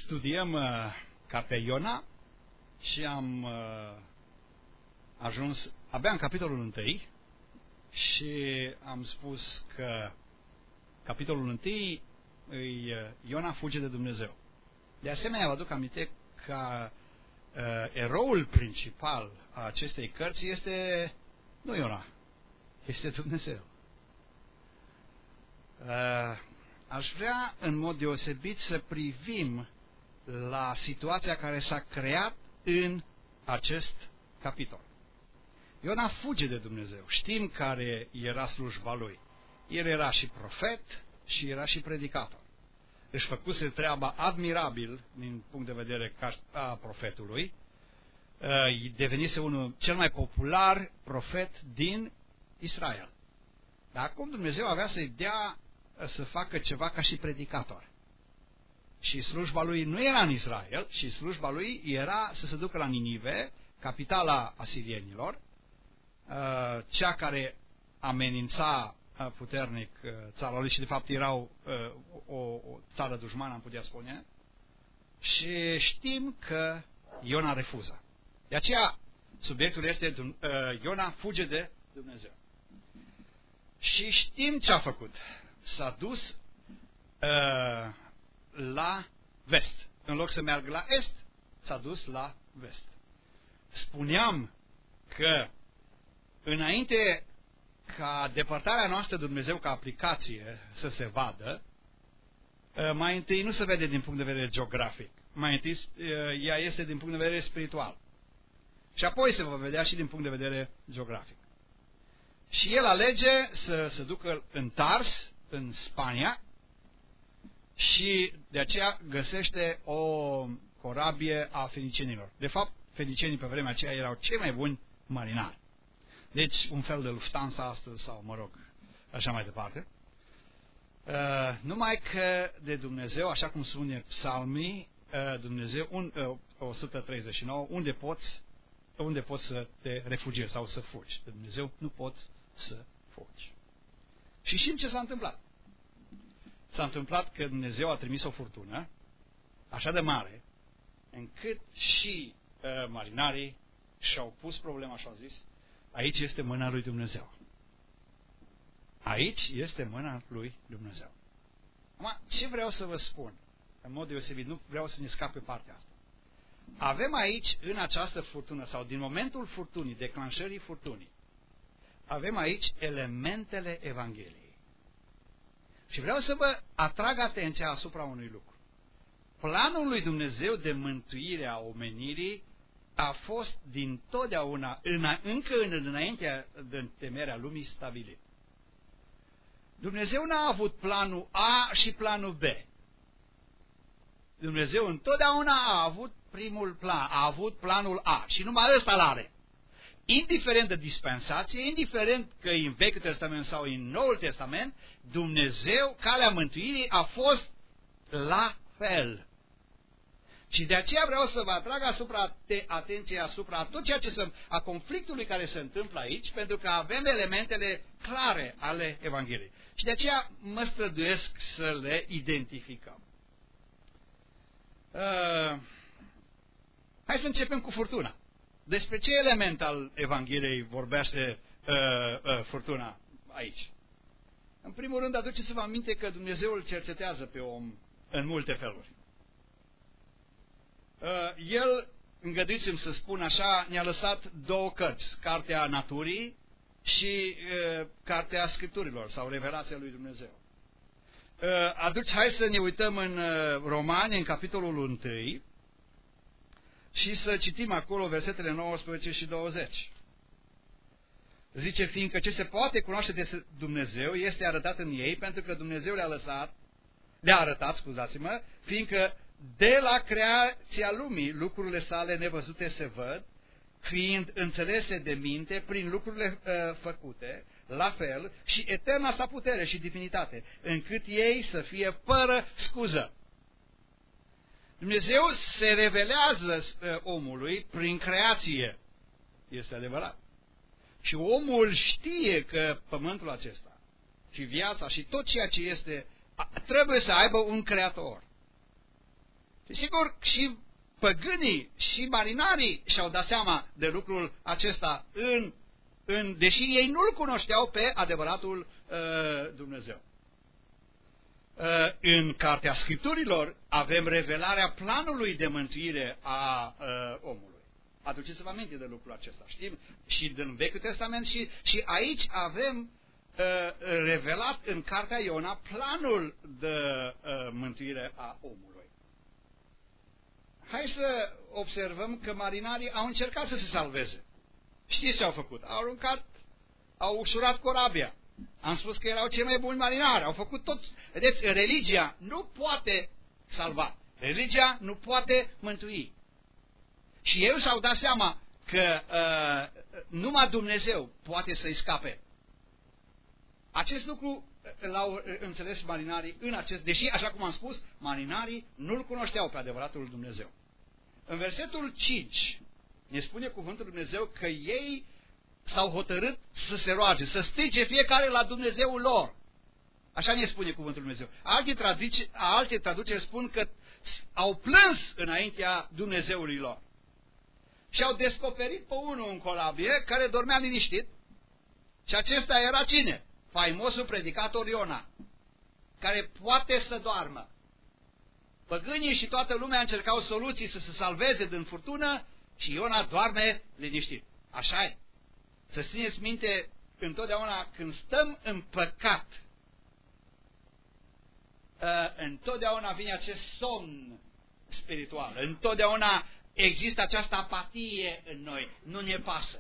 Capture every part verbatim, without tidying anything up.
Studiem uh, cartea Iona și am uh, ajuns abia în capitolul unu și am spus că capitolul unu îi uh, Iona fuge de Dumnezeu. De asemenea, vă aduc aminte că uh, eroul principal a acestei cărți este nu Iona, este Dumnezeu. Uh, aș vrea în mod deosebit să privim la situația care s-a creat în acest capitol. Iona fuge de Dumnezeu. Știm care era slujba lui. El era și profet și era și predicator. Își făcuse treaba admirabil din punct de vedere a profetului. Devenise unul cel mai popular profet din Israel. Dar acum Dumnezeu avea să-i dea să facă ceva ca și predicator. Și slujba lui nu era în Israel, și slujba lui era să se ducă la Ninive, capitala asirienilor, cea care amenința puternic țara lui și de fapt erau o, o țară dușmană, am putea spune, și știm că Iona refuză. De aceea subiectul este Iona fuge de Dumnezeu. Și știm ce a făcut. S-a dus uh, la vest. În loc să meargă la est, s-a dus la vest. Spuneam că înainte ca depărtarea noastră de Dumnezeu ca aplicație să se vadă, mai întâi nu se vede din punct de vedere geografic. Mai întâi ea este din punct de vedere spiritual. Și apoi se va vedea și din punct de vedere geografic. Și el alege să se ducă în Tars, în Spania, și de aceea găsește o corabie a fenicienilor. De fapt, fenicienii pe vremea aceea erau cei mai buni marinari. Deci, un fel de Lufthansa astăzi, sau, mă rog, așa mai departe. Uh, numai că de Dumnezeu, așa cum spune psalmii, uh, Dumnezeu, un, uh, o sută treizeci și nouă, unde poți, unde poți să te refugiezi sau să fugi. De Dumnezeu nu poți să fugi. Și știm ce s-a întâmplat. S-a întâmplat că Dumnezeu a trimis o furtună așa de mare, încât și uh, marinarii și-au pus problema și au zis: aici este mâna lui Dumnezeu. Aici este mâna lui Dumnezeu. Acum, ce vreau să vă spun, în mod deosebit, nu vreau să ne scape partea asta. Avem aici, în această furtună, sau din momentul furtunii, declanșării furtunii, avem aici elementele Evangheliei. Și vreau să vă atrag atenția asupra unui lucru. Planul lui Dumnezeu de mântuire a omenirii a fost din totdeauna, încă înaintea de temerea lumii, stabilit. Dumnezeu n-a avut planul A și planul B. Dumnezeu întotdeauna a avut primul plan, a avut planul A și numai ăsta l-are. Indiferent de dispensație, indiferent că e în Vechiul Testament sau în Noul Testament, Dumnezeu, calea mântuirii, a fost la fel. Și de aceea vreau să vă atrag asupra te, atenție asupra tot ceea ce se, a conflictului care se întâmplă aici, pentru că avem elementele clare ale Evangheliei. Și de aceea mă străduiesc să le identificăm. Uh, hai să începem cu furtuna. Despre ce element al Evangheliei vorbește uh, uh, furtuna aici? În primul rând, aduceți-vă aminte că Dumnezeu îl cercetează pe om în multe feluri. Uh, el, îngăduiți-mi să spun așa, ne-a lăsat două cărți, Cartea Naturii și uh, Cartea Scripturilor, sau Revelația lui Dumnezeu. Uh, aduci, hai să ne uităm în uh, Romani, în capitolul unu, și să citim acolo versetele nouăsprezece și douăzeci. Zice: fiindcă ce se poate cunoaște de Dumnezeu este arătat în ei, pentru că Dumnezeu le-a lăsat, le-a arătat, scuzați-mă, fiindcă de la creația lumii lucrurile sale nevăzute se văd, fiind înțelese de minte prin lucrurile uh, făcute, la fel și eterna sa putere și divinitate, încât ei să fie fără scuză. Dumnezeu se revelează uh, omului prin creație. Este adevărat. Și omul știe că pământul acesta și viața și tot ceea ce este trebuie să aibă un creator. Sigur, și păgânii și marinarii și-au dat seama de lucrul acesta, în, în, deși ei nu-L cunoșteau pe adevăratul uh, Dumnezeu. Uh, în Cartea Scripturilor avem revelarea planului de mântuire a uh, omului. Aduceți-vă aminte de lucrul acesta, știm? Și din Vechiul Testament și, și aici avem uh, revelat în Cartea Iona planul de uh, mântuire a omului. Hai să observăm că marinarii au încercat să se salveze. Știți ce au făcut? Au aruncat, au ușurat corabia. Am spus că erau cei mai buni marinari. Au făcut tot. Vedeți, religia nu poate salva. Religia nu poate mântui. Și ei și-au dat seama că uh, numai Dumnezeu poate să-i scape. Acest lucru l-au înțeles marinarii în acest, deși, așa cum am spus, marinarii nu-L cunoșteau pe adevăratul Dumnezeu. În versetul cinci ne spune cuvântul Dumnezeu că ei s-au hotărât să se roage, să strige fiecare la Dumnezeul lor. Așa ne spune cuvântul Dumnezeu. Alte traduceri, alte traduceri spun că au plâns înaintea Dumnezeului lor. Și au descoperit pe unul în corabie care dormea liniștit. Și acesta era cine? Faimosul predicator Iona, care poate să doarmă. Păgânii și toată lumea încercau soluții să se salveze din furtună și Iona doarme liniștit. Așa e. Să țineți minte, întotdeauna când stăm în păcat, întotdeauna vine acest somn spiritual, întotdeauna există această apatie în noi, nu ne pasă.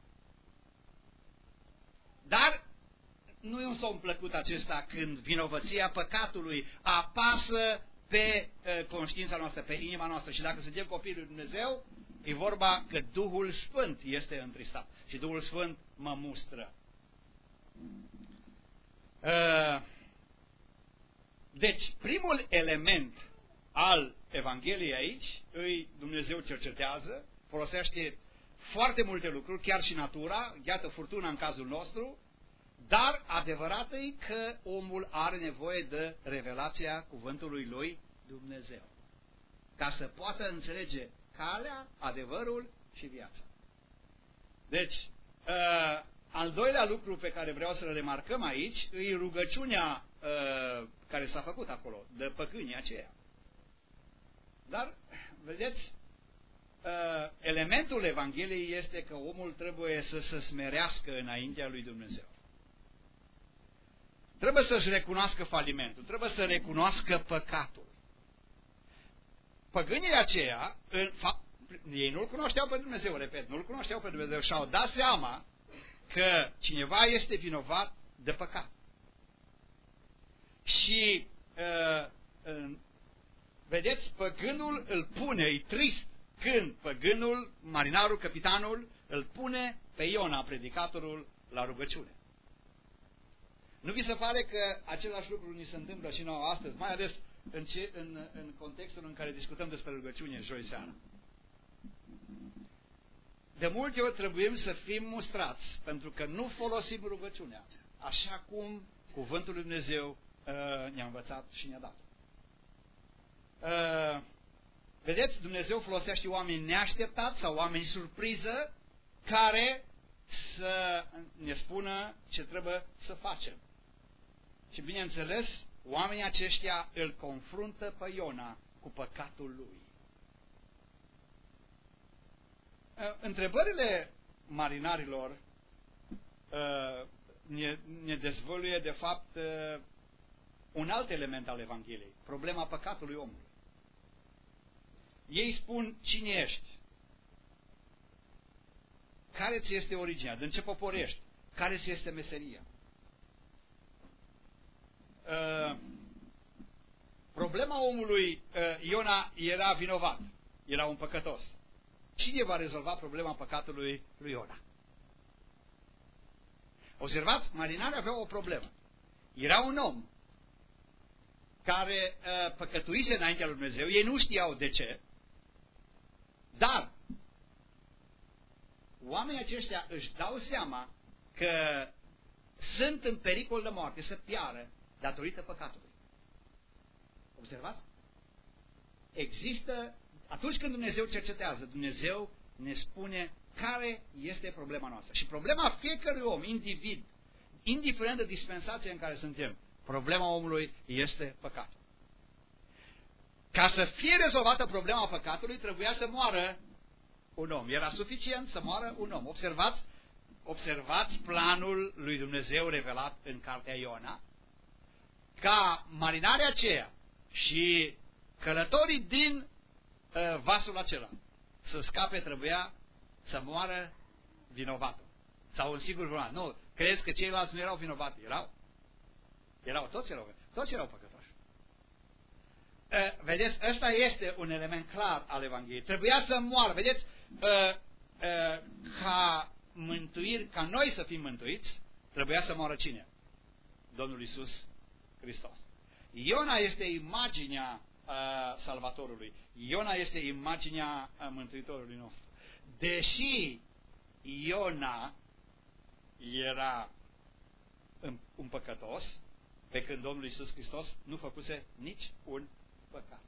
Dar nu e un somn plăcut acesta când vinovăția păcatului apasă pe uh, conștiința noastră, pe inima noastră. Și dacă suntem copiii lui Dumnezeu, e vorba că Duhul Sfânt este întristat. Și Duhul Sfânt mă mustră. Uh, deci, primul element al Evangheliei aici, îi Dumnezeu cercetează, folosește foarte multe lucruri, chiar și natura, iată furtuna în cazul nostru, dar adevărat e că omul are nevoie de revelația cuvântului lui Dumnezeu, ca să poată înțelege calea, adevărul și viața. Deci, uh, al doilea lucru pe care vreau să-l remarcăm aici e rugăciunea uh, care s-a făcut acolo, de păgânii aceia. Dar, vedeți, uh, elementul Evangheliei este că omul trebuie să se smerească înaintea lui Dumnezeu. Trebuie să-și recunoască falimentul, trebuie să recunoască păcatul. Păgânii aceia, în fapt, ei nu-L cunoșteau pe Dumnezeu, repet, nu-L cunoșteau pe Dumnezeu și au dat seama că cineva este vinovat de păcat. Și, uh, uh, vedeți, păgânul îl pune, e trist când păgânul, marinarul, capitanul, îl pune pe Iona, predicatorul, la rugăciune. Nu vi se pare că același lucru ni se întâmplă și nouă astăzi, mai ales în, ce, în, în contextul în care discutăm despre rugăciune joi seara? De multe ori trebuim să fim mustrați, pentru că nu folosim rugăciunea, așa cum cuvântul lui Dumnezeu uh, ne-a învățat și ne-a dat. Uh, vedeți, Dumnezeu folosește oameni neașteptați sau oameni surpriză care să ne spună ce trebuie să facem. Și bineînțeles, oamenii aceștia îl confruntă pe Iona cu păcatul lui. Întrebările marinarilor ne, ne dezvăluie de fapt un alt element al Evangheliei, problema păcatului omului. Ei spun, cine ești? Care ți este originea? Din ce popor ești? Care ți este meseria? Uh, problema omului, uh, Iona era vinovat, era un păcătos. Cine va rezolva problema păcatului lui Iona? Observați, marinarii aveau o problemă. Era un om care uh, păcătuise înaintea lui Dumnezeu, ei nu știau de ce, dar oamenii aceștia își dau seama că sunt în pericol de moarte, să piară datorită păcatului. Observați? există, atunci când Dumnezeu cercetează, Dumnezeu ne spune care este problema noastră. Și problema fiecărui om, individ, indiferent de dispensație în care suntem, problema omului este păcatul. Ca să fie rezolvată problema păcatului, trebuia să moară un om. Era suficient să moară un om. Observați, observați planul lui Dumnezeu revelat în cartea Iona, ca marinarii aceia și călătorii din uh, vasul acela să scape, trebuia să moară vinovatul. Sau un singur vinovat. Nu, crezi că ceilalți nu erau vinovati? Erau. Erau, toți erau, toți erau păcătoși. Uh, vedeți, ăsta este un element clar al Evangheliei. Trebuia să moară. Vedeți, uh, uh, ca mântuiri, ca noi să fim mântuiți, trebuia să moară cine? Domnul Iisus Hristos. Iona este imaginea uh, Salvatorului. Iona este imaginea uh, Mântuitorului nostru. Deși Iona era un, un păcătos, pe când Domnul Iisus Hristos nu făcuse nici un păcat.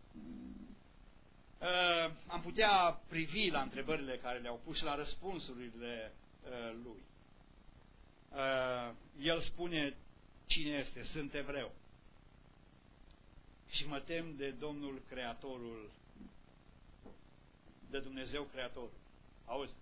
Uh, am putea privi la întrebările care le-au pus și la răspunsurile uh, lui. Uh, el spune cine este, sunt evreu. Și mă tem de Domnul Creatorul, de Dumnezeu Creatorul. Auzi?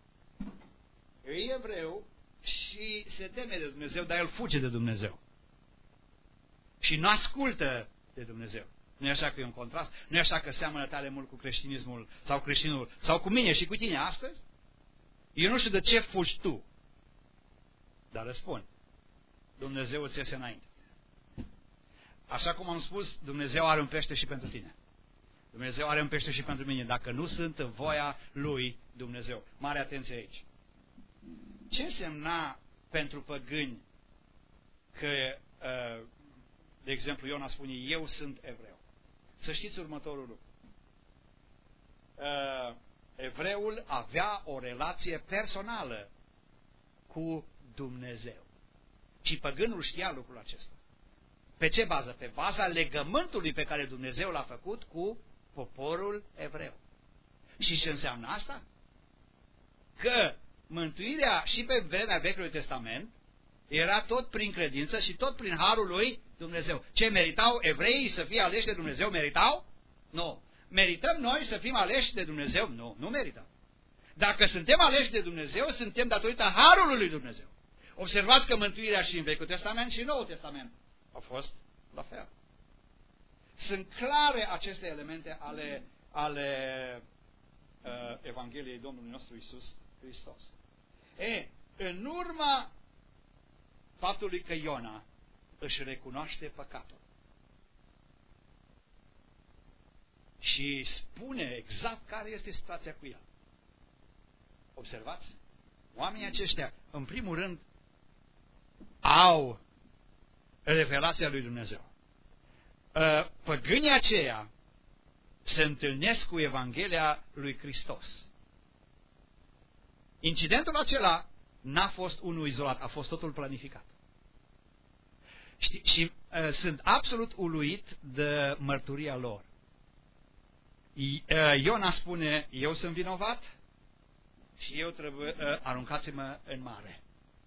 E evreu și se teme de Dumnezeu, dar el fuge de Dumnezeu. Și nu ascultă de Dumnezeu. Nu e așa că e un contrast? Nu e așa că seamănă tare mult cu creștinismul sau creștinul sau cu mine și cu tine astăzi? Eu nu știu de ce fugi tu. Dar răspund. Dumnezeu îți iese înainte. Așa cum am spus, Dumnezeu are un pește și pentru tine. Dumnezeu are un pește și pentru mine, dacă nu sunt în voia lui Dumnezeu. Mare atenție aici. Ce însemna pentru păgâni că, de exemplu, Iona spune, eu sunt evreu? Să știți următorul lucru. Evreul avea o relație personală cu Dumnezeu. Și păgânul știa lucrul acesta. Pe ce bază? Pe baza legământului pe care Dumnezeu l-a făcut cu poporul evreu. Și ce înseamnă asta? Că mântuirea și pe vremea Vechiului Testament era tot prin credință și tot prin harul lui Dumnezeu. Ce meritau evreii să fie aleși de Dumnezeu? Meritau? Nu. Merităm noi să fim aleși de Dumnezeu? Nu, nu merităm. Dacă suntem aleși de Dumnezeu, suntem datorită harului lui Dumnezeu. Observați că mântuirea și în Vechiul Testament și în Noul Testament a fost la fel. Sunt clare aceste elemente ale, ale uh, Evangheliei Domnului nostru Iisus Hristos. E, în urma faptului că Iona își recunoaște păcatul și spune exact care este situația cu el. Observați? Oamenii aceștia, în primul rând, au revelația lui Dumnezeu. Păgânii aceia se întâlnesc cu Evanghelia lui Hristos. Incidentul acela n-a fost unul izolat, a fost totul planificat. Și, și uh, sunt absolut uluit de mărturia lor. I, uh, Iona spune, eu sunt vinovat și eu trebuie, uh, aruncați-mă în mare.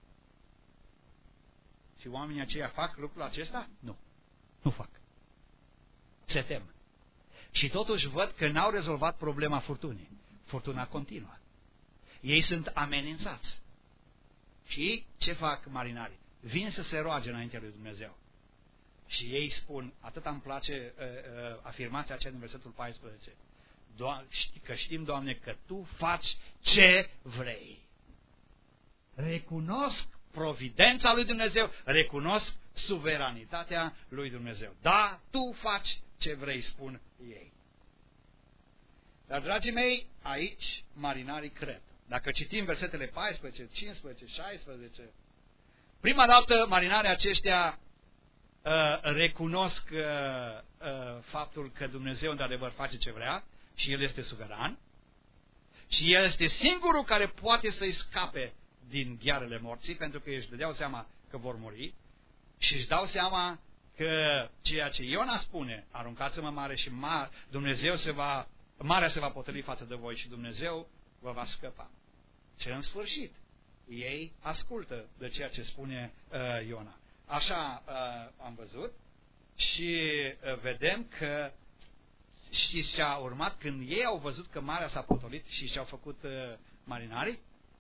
Și oamenii aceia fac lucrul acesta? Nu. Nu fac. Se tem. Și totuși văd că n-au rezolvat problema furtunii. Furtuna continuă. Ei sunt amenințați. Și ce fac marinarii? Vin să se roage înaintea lui Dumnezeu. Și ei spun, atât îmi place uh, uh, afirmația aceea din versetul paisprezece, că știm, Doamne, că Tu faci ce vrei. Recunosc providența lui Dumnezeu, recunosc suveranitatea lui Dumnezeu. Da, Tu faci ce vrei, spun ei. Dar, dragii mei, aici marinarii cred. Dacă citim versetele paisprezece, cincisprezece, șaisprezece, prima dată marinarii aceștia uh, recunosc uh, uh, faptul că Dumnezeu într-adevăr face ce vrea și El este suveran și El este singurul care poate să-i scape din ghearele morții, pentru că își dădeau seama că vor muri și își dau seama că ceea ce Iona spune, aruncați-mă mare și mare, Dumnezeu se va, marea se va potoli față de voi și Dumnezeu vă va scăpa. Și în sfârșit, ei ascultă de ceea ce spune uh, Iona. Așa uh, am văzut și uh, vedem că știți ce a urmat când ei au văzut că marea s-a potolit și ce-au făcut uh, marinarii?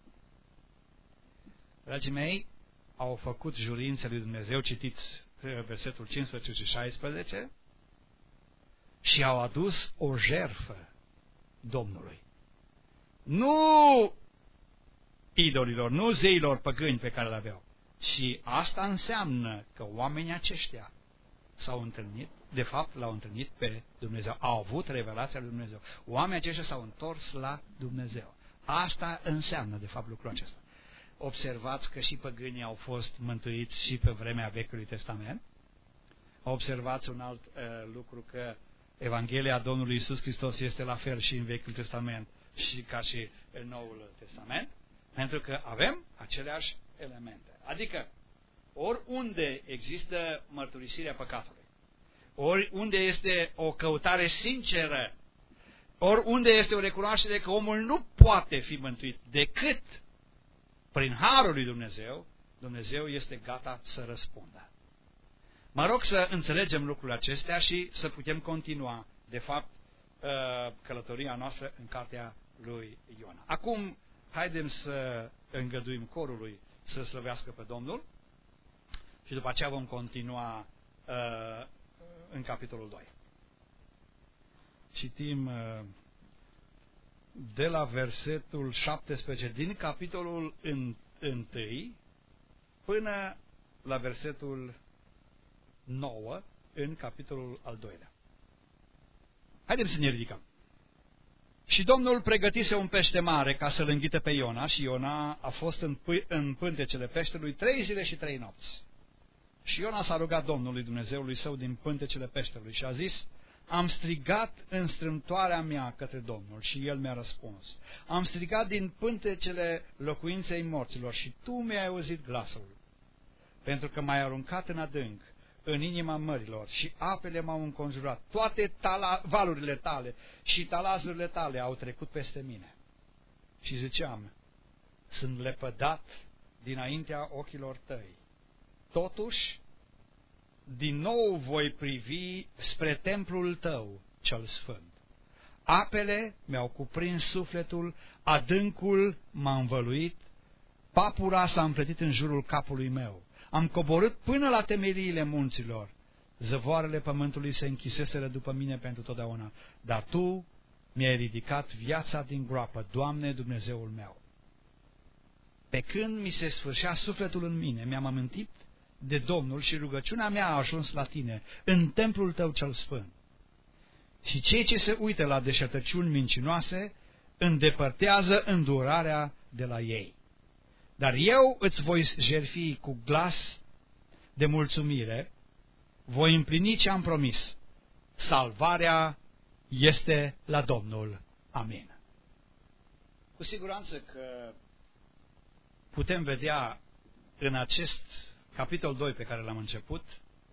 Dragii mei, au făcut jurințe lui Dumnezeu, citiți versetul cincisprezece și șaisprezece, și au adus o jertfă Domnului. Nu idolilor, nu zeilor păgâni pe care le aveau, ci asta înseamnă că oamenii aceștia s-au întâlnit, de fapt l-au întâlnit pe Dumnezeu, au avut revelația lui Dumnezeu. Oamenii aceștia s-au întors la Dumnezeu. Asta înseamnă, de fapt, lucrul acesta. Observați că și păgânii au fost mântuiți și pe vremea Vechiului Testament. Observați un alt uh, lucru, că Evanghelia Domnului Iisus Hristos este la fel și în Vechiul Testament și ca și în Noul Testament, pentru că avem aceleași elemente. Adică, oriunde există mărturisirea păcatului, oriunde este o căutare sinceră, oriunde este o recunoaștere că omul nu poate fi mântuit decât prin harul lui Dumnezeu, Dumnezeu este gata să răspundă. Mă rog să înțelegem lucrurile acestea și să putem continua, de fapt, călătoria noastră în cartea lui Iona. Acum, haidem să îngăduim corului să slăvească pe Domnul și după aceea vom continua în capitolul doi. Citim de la versetul șaptesprezece din capitolul unu până la versetul nouă în capitolul al doilea. Haideți să ne ridicăm. Și Domnul pregătise un pește mare ca să-l înghită pe Iona și Iona a fost în, p- în pântecele peștelui trei zile și trei nopți. Și Iona s-a rugat Domnului Dumnezeului său din pântecele peștelui și a zis: am strigat în strâmtoarea mea către Domnul și El mi-a răspuns. Am strigat din pântecele locuinței morților și Tu mi-ai auzit glasul. Pentru că m-ai aruncat în adânc, în inima mărilor și apele m-au înconjurat. Toate tala, valurile Tale și talazurile Tale au trecut peste mine. Și ziceam: sunt lepădat dinaintea ochilor Tăi. Totuși, din nou voi privi spre templul Tău cel sfânt. Apele mi-au cuprins sufletul, adâncul m-a învăluit, papura s-a împletit în jurul capului meu. Am coborât până la temeliile munților, zăvoarele pământului se închiseseră după mine pentru totdeauna, dar Tu mi-ai ridicat viața din groapă, Doamne Dumnezeul meu. Pe când mi se sfârșea sufletul în mine, mi-am amintit de Domnul și rugăciunea mea a ajuns la Tine, în templul Tău cel sfânt. Și cei ce se uită la deșertăciuni mincinoase îndepărtează îndurarea de la ei. Dar eu îți voi jertfi cu glas de mulțumire, voi împlini ce am promis. Salvarea este la Domnul. Amin. Cu siguranță că putem vedea în acest capitol doi pe care l-am început,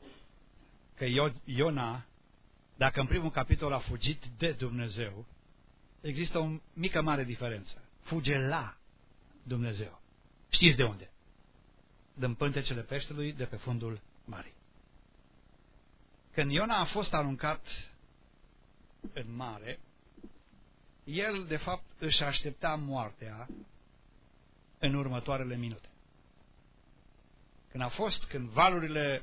că Iona, dacă în primul capitol a fugit de Dumnezeu, există o mică mare diferență. Fuge la Dumnezeu. Știți de unde? Din pântecele peștelui de pe fundul mării. Când Iona a fost aruncat în mare, el, de fapt, își aștepta moartea în următoarele minute. Când a fost, când valurile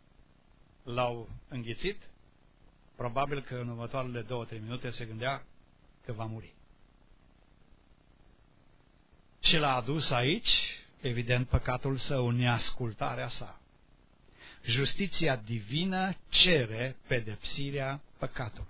l-au înghițit, probabil că în următoarele două, trei minute se gândea că va muri. Ce l-a adus aici? Evident, păcatul său, neascultarea sa. Justiția divină cere pedepsirea păcatului.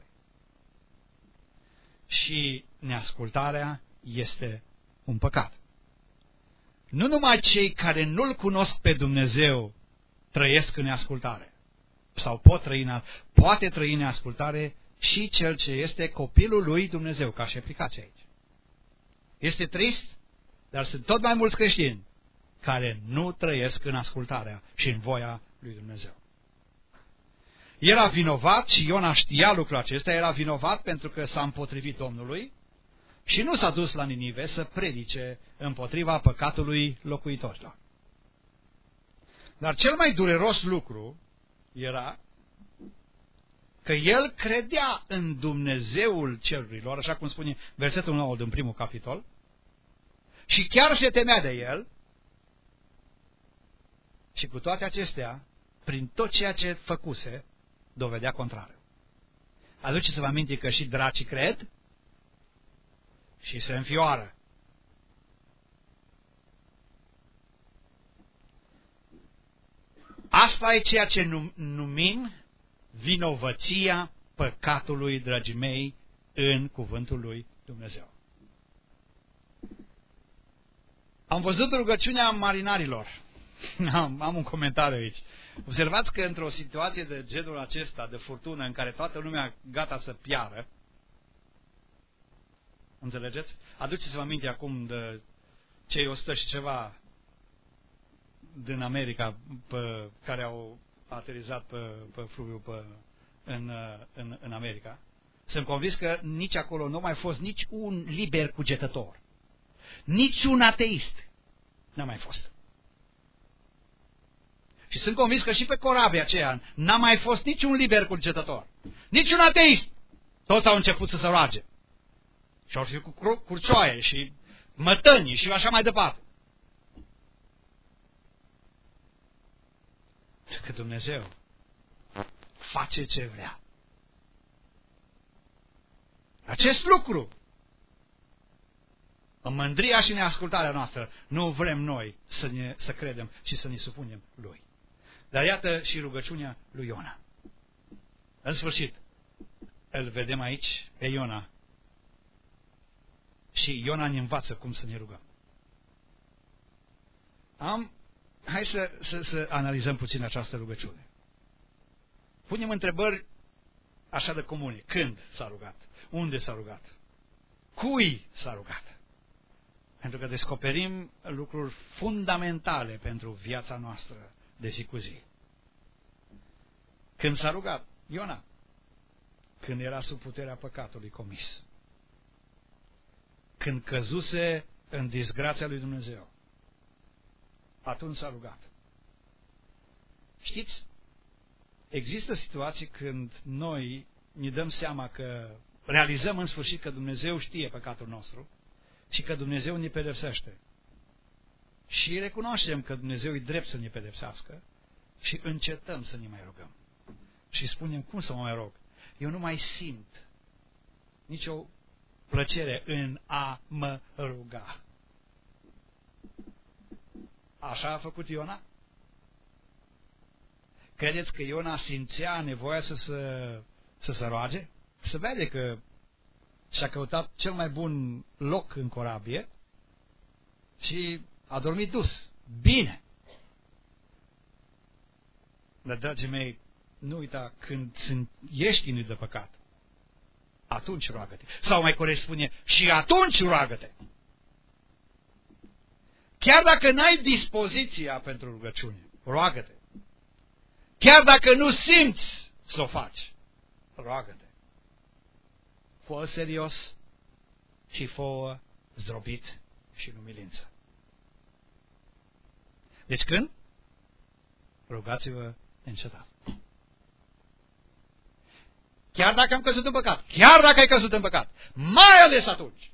Și neascultarea este un păcat. Nu numai cei care nu-L cunosc pe Dumnezeu trăiesc în neascultare, sau pot trăi, poate trăi în neascultare și cel ce este copilul lui Dumnezeu, ca și aplicație aici. Este trist, dar sunt tot mai mulți creștini care nu trăiesc în ascultarea și în voia lui Dumnezeu. Era vinovat și Iona știa lucrul acesta, era vinovat pentru că s-a împotrivit Domnului și nu s-a dus la Ninive să predice împotriva păcatului locuitorilor. Dar cel mai dureros lucru era că el credea în Dumnezeul cerurilor, așa cum spune versetul nouă din primul capitol, și chiar se temea de el, și cu toate acestea, prin tot ceea ce făcuse, dovedea contrariu. Aduceți-vă aminte că și dracii cred și se înfioară. Asta e ceea ce numim vinovăția păcatului, dragii mei, în cuvântul lui Dumnezeu. Am văzut rugăciunea marinarilor. Am, am un comentariu aici. Observați că într-o situație de genul acesta, de furtună, în care toată lumea gata să piară, înțelegeți? Aduceți-vă aminte acum de cei o sută și ceva din America pe, care au aterizat pe, pe fluviu pe, în, în, în America. Sunt convins că nici acolo nu a mai fost nici un liber cugetător. Nici un ateist n-a mai fost. Și sunt convins că și pe corabia aceea n-a mai fost niciun liber cugetător. Nici un ateist. Toți au început să se roage. Și au fi cu curcioaie și mătănii și așa mai departe. Că Dumnezeu face ce vrea. Acest lucru, în mândria și neascultarea noastră, nu vrem noi să, ne, să credem și să ne supunem Lui. Dar iată și rugăciunea lui Iona. În sfârșit, îl vedem aici pe Iona. Și Iona ne învață cum să ne rugăm. Am, hai să, să, să analizăm puțin această rugăciune. Punem întrebări așa de comune. Când s-a rugat? Unde s-a rugat? Cui s-a rugat? Pentru că descoperim lucruri fundamentale pentru viața noastră de zi cu zi. Când s-a rugat? Iona. Când era sub puterea păcatului comis. Când căzuse în disgrația lui Dumnezeu. Atunci s-a rugat. Știți, există situații când noi ne dăm seama că realizăm în sfârșit că Dumnezeu știe păcatul nostru și că Dumnezeu ne pedepsește. Și recunoaștem că Dumnezeu e drept să ne pedepsească și încetăm să ne mai rugăm. Și spunem, cum să mă mai rog? Eu nu mai simt nicio plăcere în a mă ruga. Așa a făcut Iona? Credeți că Iona simțea nevoia să se, să se roage? Se vede că și-a căutat cel mai bun loc în corabie și a dormit dus. Bine! Dar, dragii mei, nu uita, când sunt, ești chinuit de păcat, atunci roagă-te. Sau mai corect spune, și atunci roagă-te. Chiar dacă n-ai dispoziția pentru rugăciune, roagă-te. Chiar dacă nu simți să o faci, roagă-te. Fă serios și fă zdrobit și în umilință. Deci când? Rugați-vă încetat. Chiar dacă am căzut în păcat, chiar dacă ai căzut în păcat, mai ales atunci.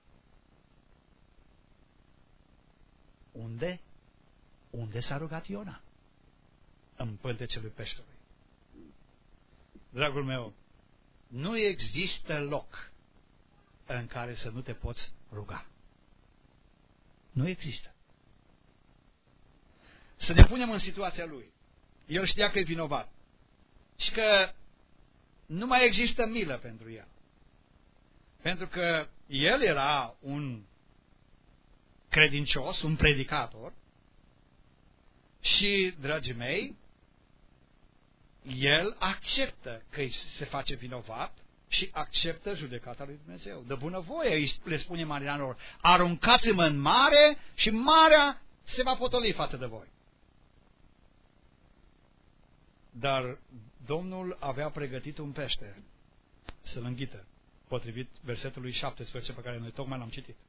Unde? Unde s-a rugat Iona? În pântecele peșterului. Dragul meu, nu există loc în care să nu te poți ruga. Nu există. Să ne punem în situația lui. El știa că e vinovat și că nu mai există milă pentru el. Pentru că el era un credincios, un predicator și, dragii mei, el acceptă că se face vinovat și acceptă judecata lui Dumnezeu. De bunăvoie le spune marinilor, aruncați-mă în mare și marea se va potoli față de voi. Dar Domnul avea pregătit un pește să-l înghită, potrivit versetului șaptesprezece pe care noi tocmai l-am citit.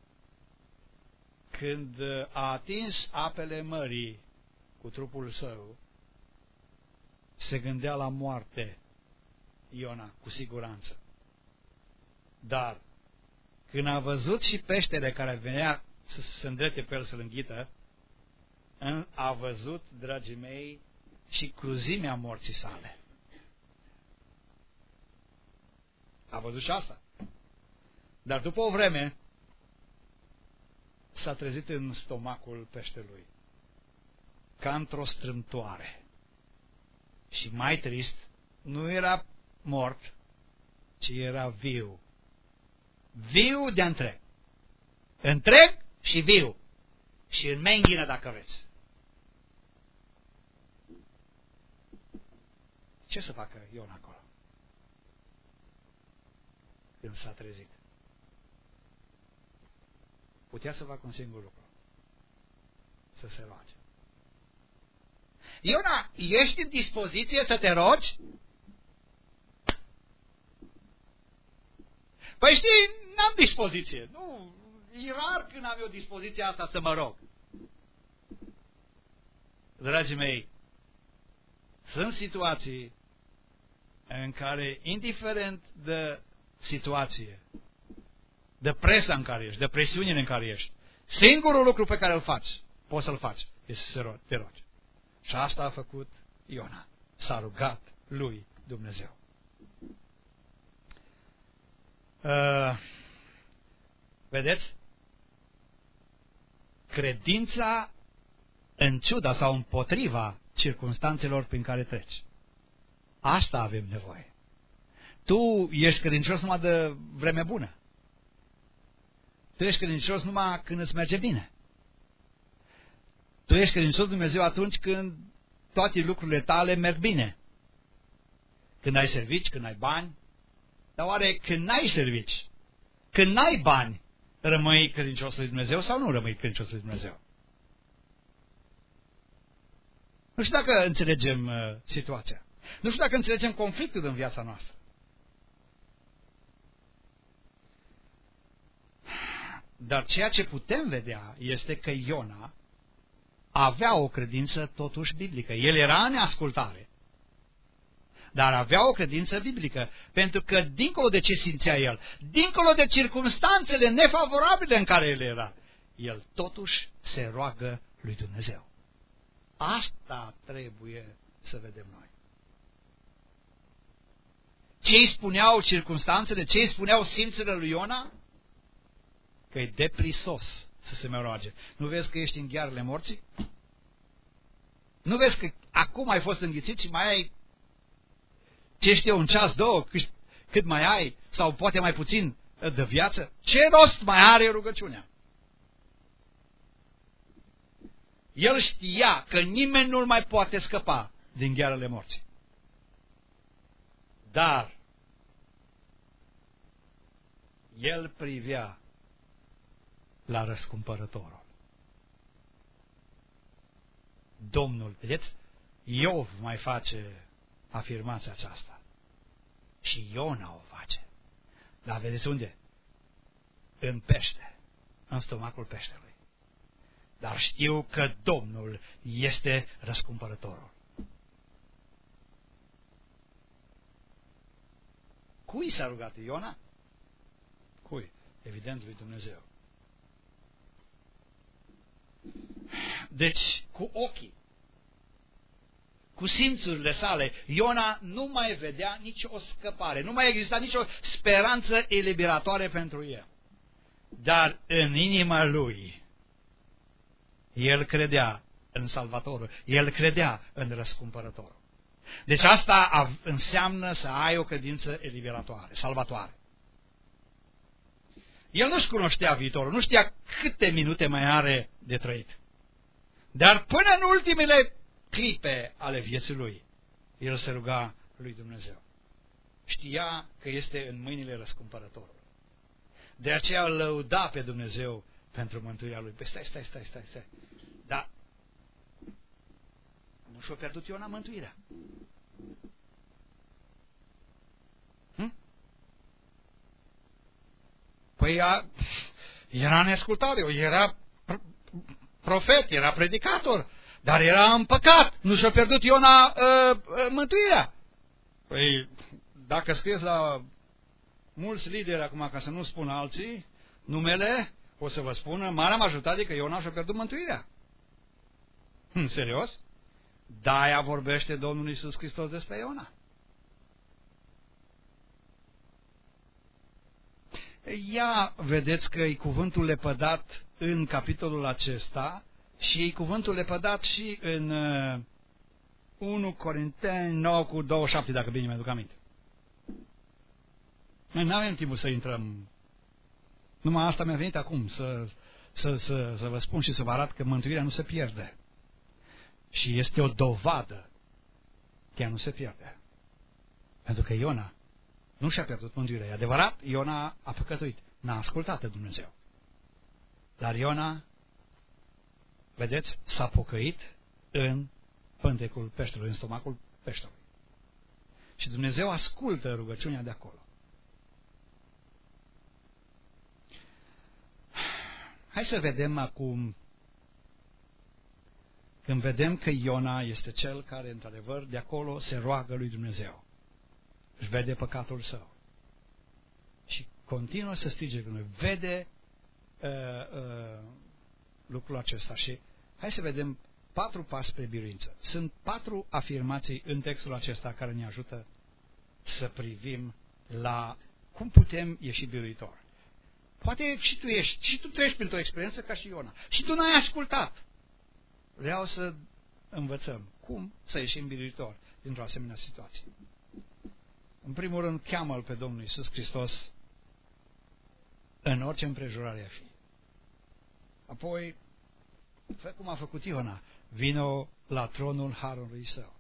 Când a atins apele mării cu trupul său, se gândea la moarte Iona, cu siguranță. Dar când a văzut și peștele care venea să se îndrepte pe el să-l înghită, a văzut, dragii mei, și cruzimea morții sale. A văzut și asta. Dar după o vreme s-a trezit în stomacul peștelui, ca într-o strâmtoare. Și mai trist, nu era mort, ci era viu. Viu de întreg. Întreg și viu. Și în menghină, dacă vreți. Ce să facă Iona acolo? Când s-a trezit. Putea să facă un singur lucru. Să se roage. Iona, ești în dispoziție să te rogi? Păi știi, n-am dispoziție. Nu, e rar când am eu dispoziția asta să mă rog. Dragii mei, sunt situații în care, indiferent de situație, de presa în care ești, de presiunile în care ești, singurul lucru pe care îl faci, poți să-l faci, este să te rogi. Și asta a făcut Iona. S-a rugat lui Dumnezeu. Uh, vedeți? Credința în ciuda sau împotriva circunstanțelor prin care treci. Asta avem nevoie. Tu ești credincios numai de vreme bună. Tu ești credincios numai când îți merge bine. Tu ești credincios Dumnezeu atunci când toate lucrurile tale merg bine. Când ai servici, când ai bani. Dar oare când n-ai servici, când n-ai bani, rămâi credincios lui Dumnezeu sau nu rămâi credincios lui Dumnezeu? Nu știu dacă înțelegem uh, situația. Nu știu dacă înțelegem conflictul în viața noastră. Dar ceea ce putem vedea este că Iona avea o credință totuși biblică. El era în ascultare, dar avea o credință biblică, pentru că dincolo de ce simțea el, dincolo de circumstanțele nefavorabile în care el era, el totuși se roagă lui Dumnezeu. Asta trebuie să vedem noi. Ce îi spuneau circumstanțele, ce îi spuneau simțurile lui Iona? Că e deprisos să se mai roage. Nu vezi că ești în ghearele morții? Nu vezi că acum ai fost înghițit și mai ai, ce știu eu, un ceas, două, cât, cât mai ai, sau poate mai puțin de viață? Ce rost mai are rugăciunea? El știa că nimeni nu-l mai poate scăpa din ghearele morții. Dar el privea la răscumpărătorul. Domnul, vedeți, Iov mai face afirmația aceasta. Și Iona o face. Dar vedeți unde? În pește, în stomacul peștelui. Dar știu că Domnul este răscumpărătorul. Cui s-a rugat Iona? Cui? Evident lui Dumnezeu. Deci, cu ochii, cu simțurile sale, Iona nu mai vedea nicio scăpare, nu mai exista nicio speranță eliberatoare pentru el. Dar în inima lui, el credea în Salvatorul, el credea în Răscumpărătorul. Deci asta înseamnă să ai o credință eliberatoare, salvatoare. El nu-și cunoștea viitorul, nu știa câte minute mai are de trăit. Dar până în ultimele clipe ale vieții lui, el se ruga lui Dumnezeu. Știa că este în mâinile Răscumpărătorului. De aceea îl lăuda pe Dumnezeu pentru mântuirea lui. Păi stai, stai, stai, stai, stai. Dar nu și-a pierdut Iona mântuirea. Păi a, era neascultare, era profet, era predicator, dar era în păcat, nu și-a pierdut Iona uh, uh, mântuirea. Păi, dacă scrieți la mulți lideri acum, ca să nu spun alții, numele, o să vă spună, marea majoritate că Iona și-a pierdut mântuirea. În serios? De-aia vorbește Domnul Iisus Hristos despre Iona. Ia vedeți că e cuvântul lepădat în capitolul acesta și e cuvântul lepădat și în uh, unu Corinteni nouă cu douăzeci și șapte, dacă bine mi-aduc aminte. Noi nu avem timpul să intrăm. Numai asta mi-a venit acum, să, să, să, să vă spun și să vă arăt că mântuirea nu se pierde. Și este o dovadă că ea nu se pierde. Pentru că Iona nu și-a pierdut mântuirea. E adevărat, Iona a păcătuit. N-a ascultat de Dumnezeu. Dar Iona, vedeți, s-a pocăit în pântecul peștelui, în stomacul peștelui. Și Dumnezeu ascultă rugăciunea de acolo. Hai să vedem acum, când vedem că Iona este cel care, într-adevăr, de acolo se roagă lui Dumnezeu. Își vede păcatul său. Și continuă să strige că noi vede uh, uh, lucrul acesta. Și hai să vedem patru pași spre biruință. Sunt patru afirmații în textul acesta care ne ajută să privim la cum putem ieși biruitor. Poate și tu ești, și tu treci printr-o experiență ca și Iona. Și tu n-ai ascultat. Vreau să învățăm cum să ieșim biruitor dintr-o asemenea situație. În primul rând, cheamă-L pe Domnul Iisus Hristos în orice împrejurare ar fi. Apoi, fă cum a făcut Iona, vino la tronul harului său.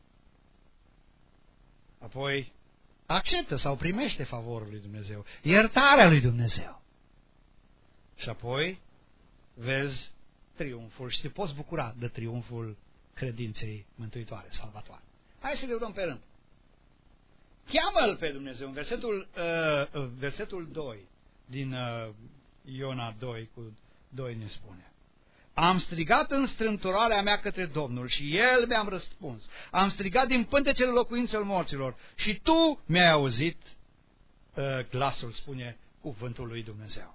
Apoi, acceptă sau primește favorul lui Dumnezeu, iertarea lui Dumnezeu. Și apoi, vezi triumful și te poți bucura de triumful credinței mântuitoare, salvatoare. Hai să le luăm pe rând. Cheamă-L pe Dumnezeu. În versetul, uh, versetul doi din uh, Iona doi cu doi ne spune: am strigat în strâmtorarea mea către Domnul și El mi-am răspuns. Am strigat din pântecele locuințelor morților și Tu mi-ai auzit uh, glasul, spune cuvântul lui Dumnezeu.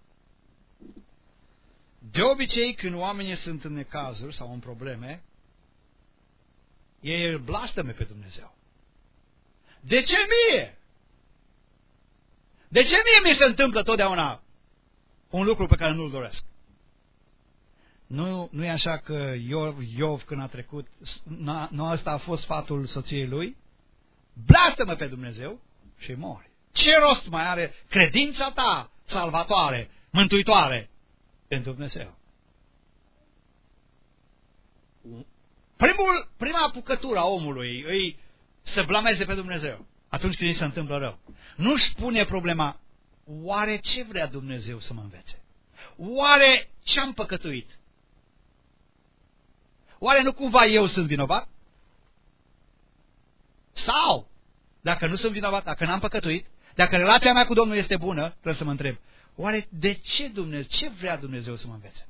De obicei, când oamenii sunt în necazuri sau în probleme, ei îl blastăme pe Dumnezeu. De ce mie? De ce mie mi se întâmplă totdeauna un lucru pe care nu-l doresc? Nu, nu e așa că Iov, Iov când a trecut, nu asta a fost sfatul soției lui? Blastă-mă pe Dumnezeu și mori. Ce rost mai are credința ta salvatoare, mântuitoare în Dumnezeu? Primul, prima apucătură a omului îi să blameze pe Dumnezeu atunci când îi se întâmplă rău. Nu-și pune problema, oare ce vrea Dumnezeu să mă învețe? Oare ce-am păcătuit? Oare nu cumva eu sunt vinovat? Sau, dacă nu sunt vinovat, dacă n-am păcătuit, dacă relația mea cu Domnul este bună, trebuie să mă întreb, oare de ce Dumnezeu, ce vrea Dumnezeu să mă învețe?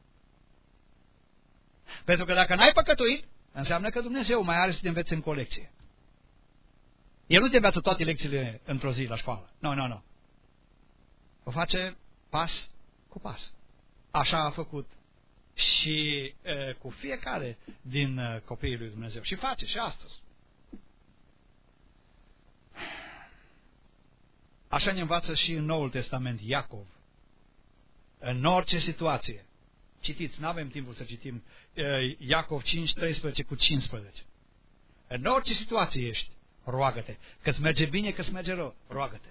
Pentru că dacă n-ai păcătuit, înseamnă că Dumnezeu mai are să te învețe în colecție. El nu te înveață toate lecțiile într-o zi la școală. Nu, nu, nu. O face pas cu pas. Așa a făcut și e, cu fiecare din e, copiii lui Dumnezeu. Și face și astăzi. Așa ne învață și în Noul Testament Iacov. În orice situație. Citiți, nu avem timpul să citim e, Iacov cinci, treisprezece cu cincisprezece. În orice situație ești, roagă-te. Că-ți merge bine, că-ți merge rău, roagă-te.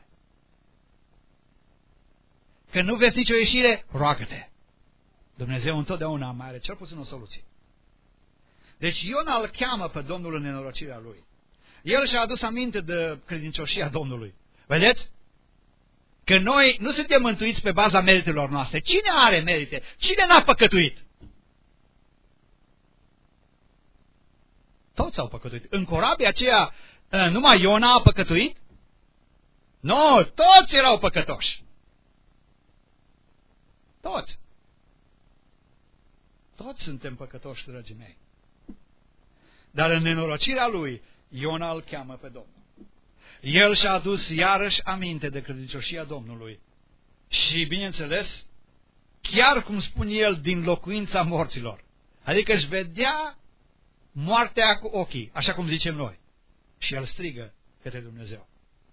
Că nu vezi nicio ieșire, roagă-te. Dumnezeu întotdeauna mai are cel puțin o soluție. Deci Iona îl cheamă pe Domnul în nenorocirea lui. El și-a adus aminte de credincioșia Domnului. Vedeți? Că noi nu suntem mântuiți pe baza meritelor noastre. Cine are merite? Cine n-a păcătuit? Toți au păcătuit. În corabia aceea numai Iona a păcătuit? Nu, toți erau păcătoși. Toți. Toți suntem păcătoși, dragii mei. Dar în nenorocirea lui, Iona îl cheamă pe Domnul. El și-a adus iarăși aminte de credincioșia Domnului. Și, bineînțeles, chiar cum spune el, din locuința morților. Adică își vedea moartea cu ochii, așa cum zicem noi. Și el strigă către Dumnezeu.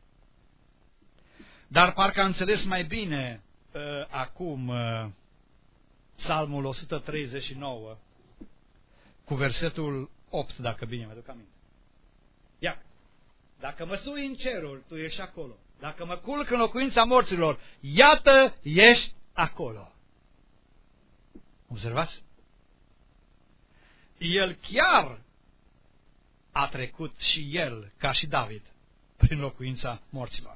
Dar parcă a înțeles mai bine uh, acum uh, Psalmul o sută treizeci și nouă cu versetul opt, dacă bine mă duc aminte. Ia, dacă mă sui în cerul, tu ești acolo. Dacă mă culc în locuința morților, iată, ești acolo. Observați? El chiar a trecut și el, ca și David, prin locuința morților.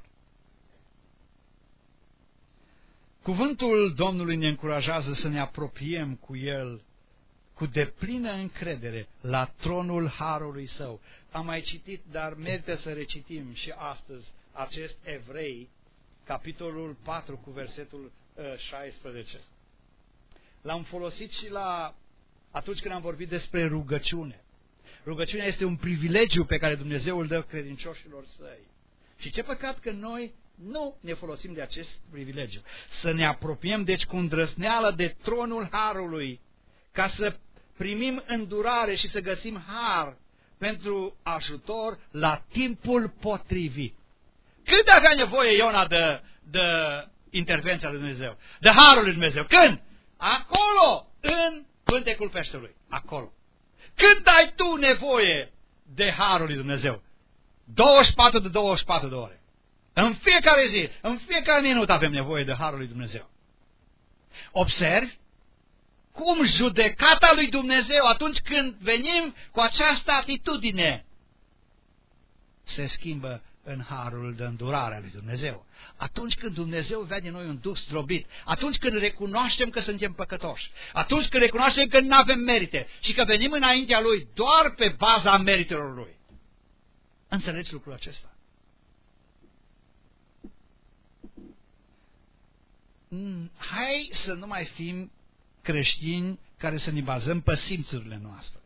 Cuvântul Domnului ne încurajează să ne apropiem cu El cu deplină încredere la tronul harului Său. Am mai citit, dar merită să recitim și astăzi acest Evrei, capitolul patru cu versetul uh, șaisprezece. L-am folosit și la atunci când am vorbit despre rugăciune. Rugăciunea este un privilegiu pe care Dumnezeu îl dă credincioșilor Săi. Și ce păcat că noi nu ne folosim de acest privilegiu. Să ne apropiem deci cu îndrăzneală de tronul harului, ca să primim îndurare și să găsim har pentru ajutor la timpul potrivit. Când avea nevoie Iona de, de intervenția lui Dumnezeu? De harul lui Dumnezeu. Când? Acolo, în pântecul peștelui. Acolo. Când ai tu nevoie de harul lui Dumnezeu? douăzeci și patru de douăzeci și patru de ore. În fiecare zi, în fiecare minut avem nevoie de harul lui Dumnezeu. Observi cum judecata lui Dumnezeu, atunci când venim cu această atitudine, se schimbă în harul de îndurare a lui Dumnezeu. Atunci când Dumnezeu vede noi un duh zdrobit, atunci când recunoaștem că suntem păcătoși, atunci când recunoaștem că nu avem merite și că venim înaintea Lui doar pe baza meritelor Lui. Înțelegeți lucrul acesta? Hai să nu mai fim creștini care să ne bazăm pe simțurile noastre.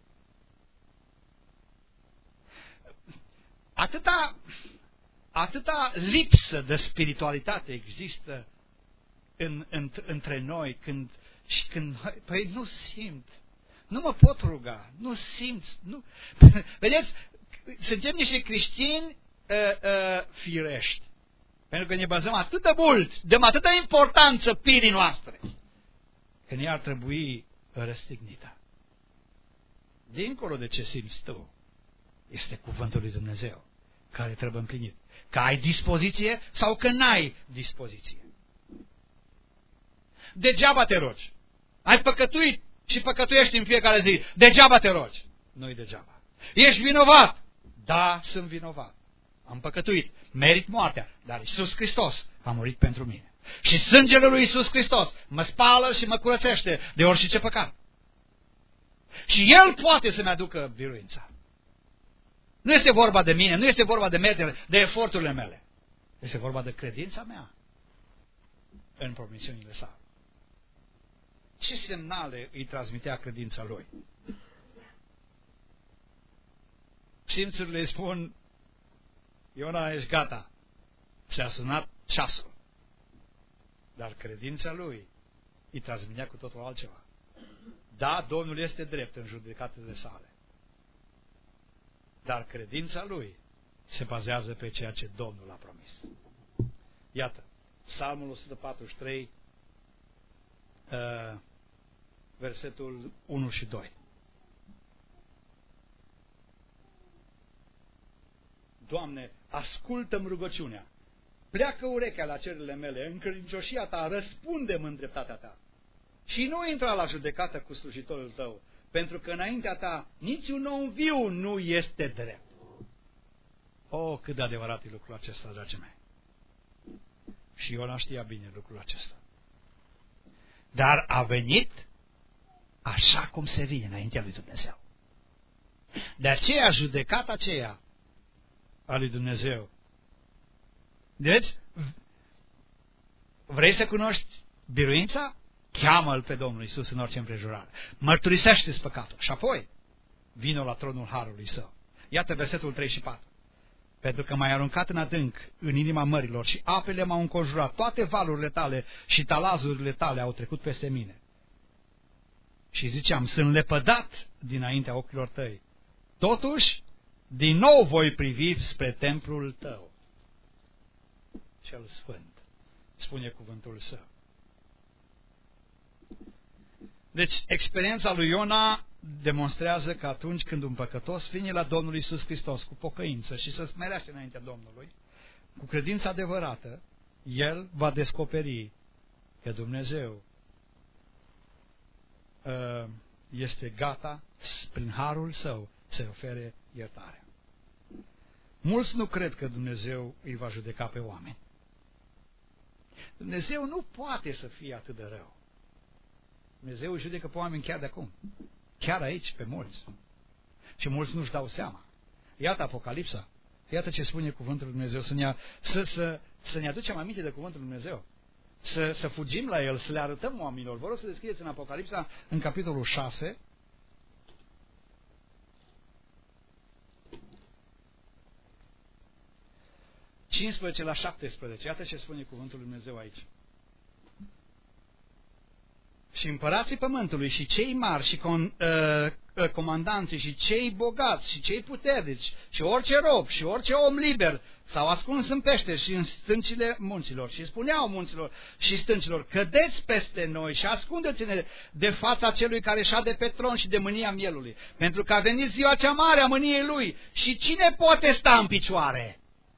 Atâta, atâta lipsă de spiritualitate există în, în, între noi când, și când, păi nu simt, nu mă pot ruga, nu simt, nu. Vedeți, suntem niște creștini uh, uh, firești. Pentru că ne bazăm atât de mult, dăm atâta importanță pirii noastre, că ne ar trebui răstignită. Dincolo de ce simți tu, este cuvântul lui Dumnezeu care trebuie împlinit. Că ai dispoziție sau că n-ai dispoziție. Degeaba te rogi. Ai păcătuit și păcătuiești în fiecare zi. Degeaba te rogi. Nu-i degeaba. Ești vinovat. Da, sunt vinovat. Am păcătuit. Merit moartea. Dar Iisus Hristos a murit pentru mine. Și sângele lui Iisus Hristos mă spală și mă curățește de orice păcat. Și El poate să-mi aducă biruința. Nu este vorba de mine, nu este vorba de meritele, de eforturile mele. Este vorba de credința mea în promisiunile sale. Ce semnale îi transmitea credința lui? Simțurile îi spun, Iona, ești gata. Și a sunat ceasul. Dar credința lui îi transmitea cu totul altceva. Da, Domnul este drept în judecatele sale. Dar credința lui se bazează pe ceea ce Domnul a promis. Iată, Psalmul o sută patruzeci și trei, uh, versetul unu și doi. Doamne, ascultă-mi rugăciunea, pleacă urechea la cererile mele, în credincioșia ta răspunde-mi în dreptatea ta. Și nu intra la judecată cu slujitorul tău, pentru că înaintea ta niciun om viu nu este drept. Oh, cât de adevărat e lucrul acesta, dragii mei. Și Iona știa bine lucrul acesta. Dar a venit așa cum se vine înaintea lui Dumnezeu. De aceea, judecata aceea a lui Dumnezeu. Deci, vrei să cunoști biruința, cheamă-L pe Domnul Iisus în orice împrejurare. Mărturisește-ți păcatul. Și apoi vină la tronul harului Său. Iată versetul trei și patru. Pentru că m-ai aruncat în adânc, în inima mărilor, și apele m-au înconjurat, toate valurile tale și talazurile tale au trecut peste mine. Și ziceam, sunt lepădat dinaintea ochilor tăi. Totuși, din nou voi privi spre templul tău, cel sfânt, spune cuvântul Său. Deci, experiența lui Iona demonstrează că atunci când un păcătos vine la Domnul Iisus Hristos cu pocăință și se smerește înaintea Domnului, cu credință adevărată, el va descoperi că Dumnezeu este gata, prin harul Său, să ofere iertarea. Mulți nu cred că Dumnezeu îi va judeca pe oameni. Dumnezeu nu poate să fie atât de rău. Dumnezeu îi judecă pe oameni chiar de acum. Chiar aici, pe mulți. Și mulți nu-și dau seama. Iată Apocalipsa. Iată ce spune cuvântul lui Dumnezeu. Să ne, să, să, să ne aducem aminte de cuvântul lui Dumnezeu. Să, să fugim la el, să le arătăm oamenilor. Vă rog să deschideți în Apocalipsa, în capitolul șase. cincisprezece la șaptesprezece. Iată ce spune cuvântul lui Dumnezeu aici. Și împărații pământului și cei mari și con, uh, comandanții și cei bogați și cei puternici și orice rob și orice om liber s-au ascuns în pește și în stâncile munților și spuneau munților și stâncilor, cădeți peste noi și ascundeți-ne de fața celui care șade pe tron și de mânia mielului, pentru că a venit ziua cea mare a mâniei lui și cine poate sta în picioare?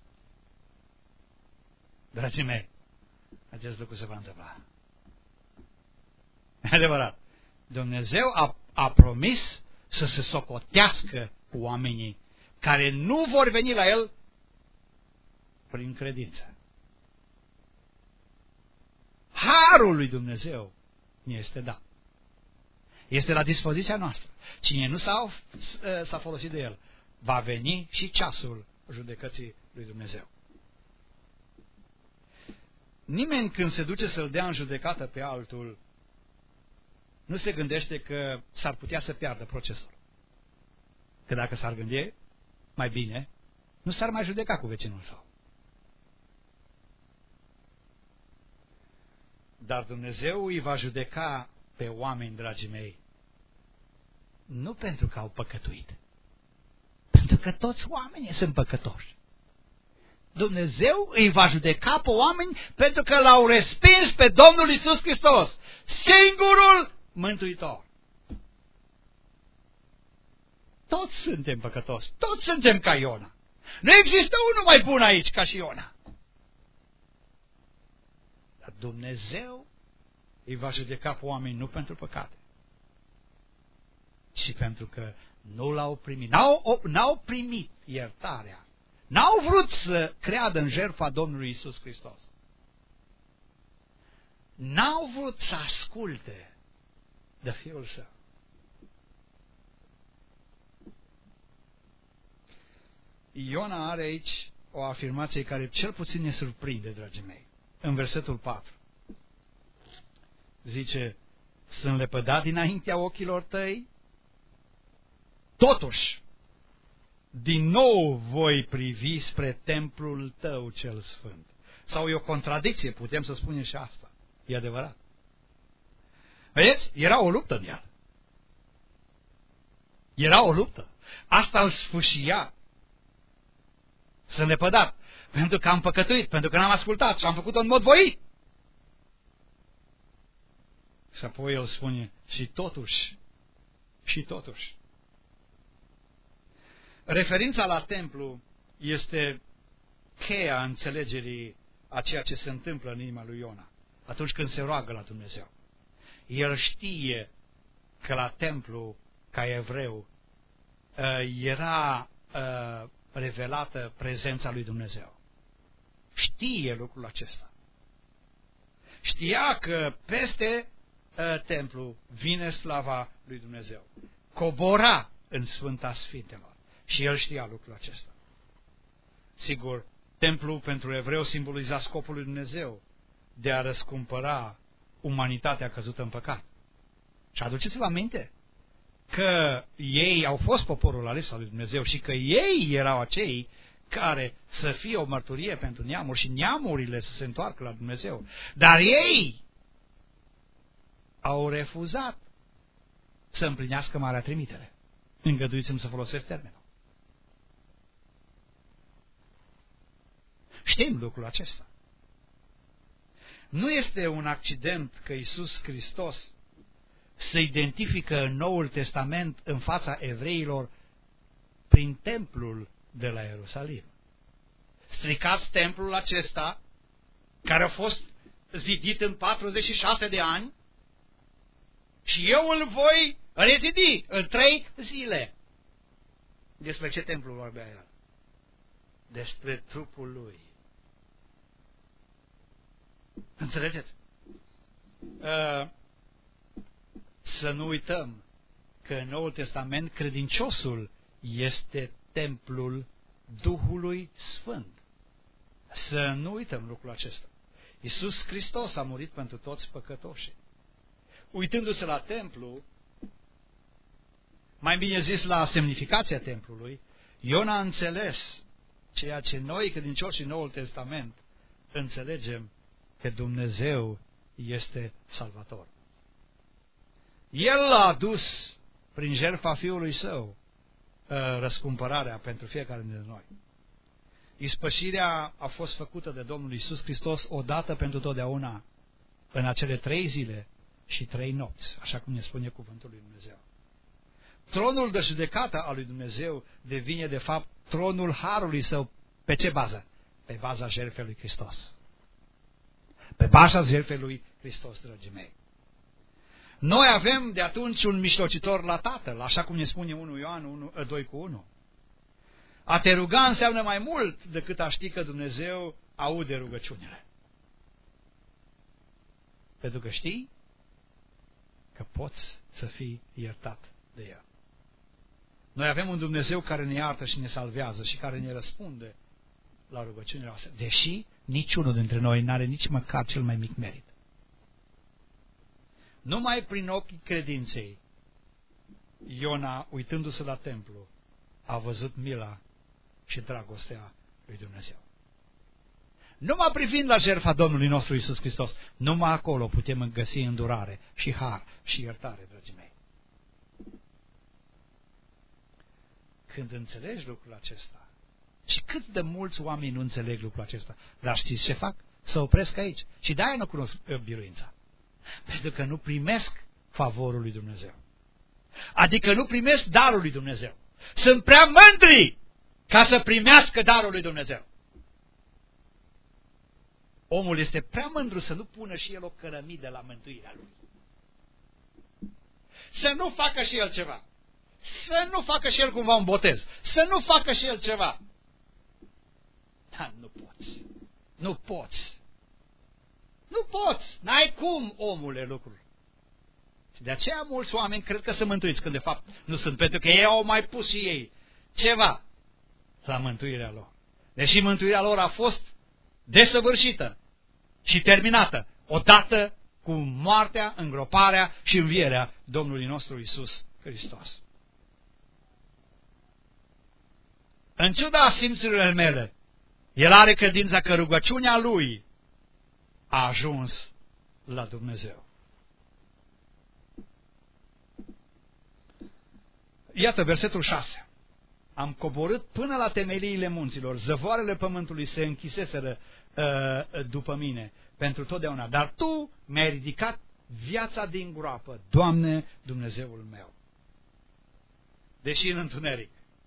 Dragii mei, acest lucru se va întâmpla. Adevărat. Dumnezeu a, a promis să se socotească cu oamenii care nu vor veni la El prin credință. Harul lui Dumnezeu ne este dat. Este la dispoziția noastră. Cine nu s-a, s-a folosit de El, va veni și ceasul judecății lui Dumnezeu. Nimeni când se duce să-l dea în judecată pe altul, nu se gândește că s-ar putea să piardă procesul. Că dacă s-ar gândi mai bine, nu s-ar mai judeca cu vecinul său. Dar Dumnezeu îi va judeca pe oameni, dragii mei, nu pentru că au păcătuit, pentru că toți oamenii sunt păcătoși. Dumnezeu îi va judeca pe oameni pentru că l-au respins pe Domnul Iisus Hristos, singurul Mântuitor. Toți suntem păcătoși, toți suntem ca Iona. Nu există unul mai bun aici ca și Iona. Dar Dumnezeu îi va judeca pe oameni nu pentru păcate, ci pentru că nu l-au primit. N-au, n-au primit iertarea. N-au vrut să creadă în jertfa Domnului Iisus Hristos. N-au vrut să asculte de Fiul Său. Iona are aici o afirmație care cel puțin ne surprinde, dragii mei. În versetul patru. Zice, sunt lepădat dinaintea ochilor tăi, totuși, din nou voi privi spre templul tău cel sfânt. Sau e o contradicție, putem să spunem și asta. E adevărat. Vedeți? Era o luptă în el. Era o luptă. Asta îl sfâșia. Sunt lepădat. Pentru că am păcătuit, pentru că n-am ascultat și am făcut-o în mod voit. Și apoi el spune, și totuși, și totuși. Referința la templu este cheia înțelegerii a ceea ce se întâmplă în inima lui Iona atunci când se roagă la Dumnezeu. El știe că la templu, ca evreu, era revelată prezența lui Dumnezeu. Știe lucrul acesta. Știa că peste templu vine slava lui Dumnezeu. Cobora în Sfânta Sfintelor. Și el știa lucrul acesta. Sigur, templul pentru evreu simboliza scopul lui Dumnezeu de a răscumpăra umanitatea căzută în păcat. Și aduceți-vă aminte că ei au fost poporul ales al lui Dumnezeu și că ei erau acei care să fie o mărturie pentru neamuri și neamurile să se întoarcă la Dumnezeu. Dar ei au refuzat să împlinească marea trimitere. Îngăduiți-mi să folosesc termenul. Știm lucrul acesta. Nu este un accident că Iisus Hristos se identifică în Noul Testament în fața evreilor prin templul de la Ierusalim. Stricați templul acesta, care a fost zidit în patruzeci și șase de ani, și eu îl voi rezidi în trei zile. Despre ce templu vorbea el? Despre trupul lui. Înțelegeți? Uh, să nu uităm că în Noul Testament credinciosul este templul Duhului Sfânt. Să nu uităm lucrul acesta. Iisus Hristos a murit pentru toți păcătoșii. Uitându-se la templu, mai bine zis la semnificația templului, Ion a înțeles ceea ce noi, credincioși în Noul Testament, înțelegem că Dumnezeu este Salvator. El a adus prin jertfa Fiului Său răscumpărarea pentru fiecare dintre noi. Ispășirea a fost făcută de Domnul Iisus Hristos odată pentru totdeauna, în acele trei zile și trei nopți, așa cum ne spune cuvântul lui Dumnezeu. Tronul de judecată al lui Dumnezeu devine de fapt tronul harului Său. Pe ce bază? Pe baza jertfei lui Hristos. Pe baza jertfei lui Hristos, dragii mei. Noi avem de atunci un mijlocitor la Tatăl, așa cum ne spune unu Ioan doi cu unu. A te ruga înseamnă mai mult decât a ști că Dumnezeu aude rugăciunile. Pentru că știi că poți să fii iertat de El. Noi avem un Dumnezeu care ne iartă și ne salvează și care ne răspunde la rugăciunile noastre, deși niciunul dintre noi n-are nici măcar cel mai mic merit. Numai prin ochii credinței, Iona, uitându-se la templu, a văzut mila și dragostea lui Dumnezeu. Numai privind la jertfa Domnului nostru Iisus Hristos, numai acolo putem găsi îndurare și har și iertare, dragii mei. Când înțelegi lucrul acesta, și cât de mulți oameni nu înțeleg lucrul acesta, dar știți ce fac? Să opresc aici. Și de-aia nu cunosc biruința. Pentru că nu primesc favorul lui Dumnezeu. Adică nu primesc darul lui Dumnezeu. Sunt prea mândri ca să primească darul lui Dumnezeu. Omul este prea mândru să nu pună și el o cărămidă la mântuirea lui. Să nu facă și el ceva. Să nu facă și el cumva un botez. Să nu facă și el ceva. Dar nu poți. Nu poți. Nu poți. N-ai cum, omule, lucruri. Și de aceea mulți oameni cred că sunt mântuiți, când de fapt nu sunt, pentru că ei au mai pus și ei ceva la mântuirea lor. Deși mântuirea lor a fost desăvârșită și terminată odată cu moartea, îngroparea și învierea Domnului nostru Iisus Hristos. În ciuda simțurilor mele, el are credința că rugăciunea lui a ajuns la Dumnezeu. Iată versetul șase. Am coborât până la temeliile munților, zăvoarele pământului se închiseseră uh, după mine pentru totdeauna, dar Tu mi-ai ridicat viața din groapă, Doamne, Dumnezeul meu. Deși în întuneric.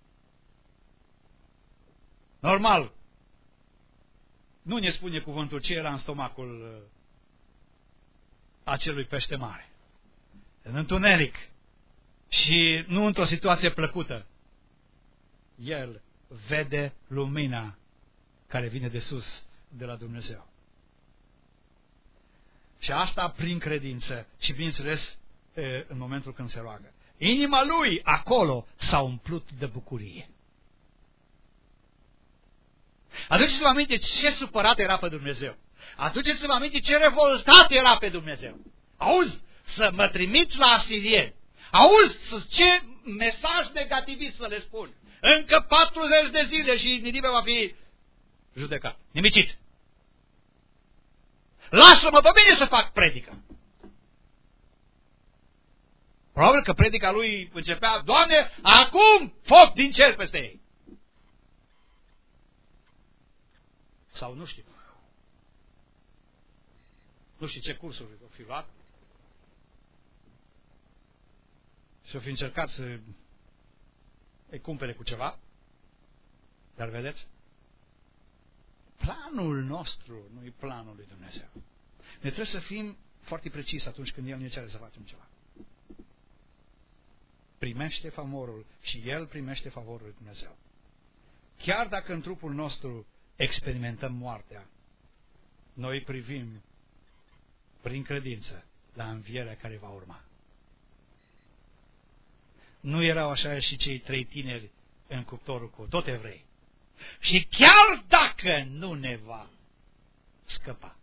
Normal, nu ne spune cuvântul ce era în stomacul uh, acelui pește mare. În întuneric și nu într-o situație plăcută, el vede lumina care vine de sus, de la Dumnezeu. Și asta prin credință și, bineînțeles, în momentul când se roagă. Inima lui acolo s-a umplut de bucurie. Aduceți-vă aminte ce supărat era pe Dumnezeu. Aduceți-vă aminte ce revoltat era pe Dumnezeu. Auzi, să mă trimiți la asirieni. Auzi, ce mesaj negativist să le spun. Încă patruzeci de zile și Ninive va fi judecat. Nimicit. Lasă-mă pe mine să fac predică. Probabil că predica lui începea: Doamne, acum foc din cer peste ei. Sau nu știu. Nu știu ce cursuri o fi luat. Și o fi încercat să îi cumpere cu ceva. Dar vedeți? Planul nostru nu e planul lui Dumnezeu. Ne trebuie să fim foarte precis atunci când El ne cere să facem ceva. Primește favorul și El primește favorul lui Dumnezeu. Chiar dacă în trupul nostru experimentăm moartea, noi privim prin credință la învierea care va urma. Nu erau așa și cei trei tineri în cuptorul cu tot evrei. Și chiar dacă nu ne va scăpa,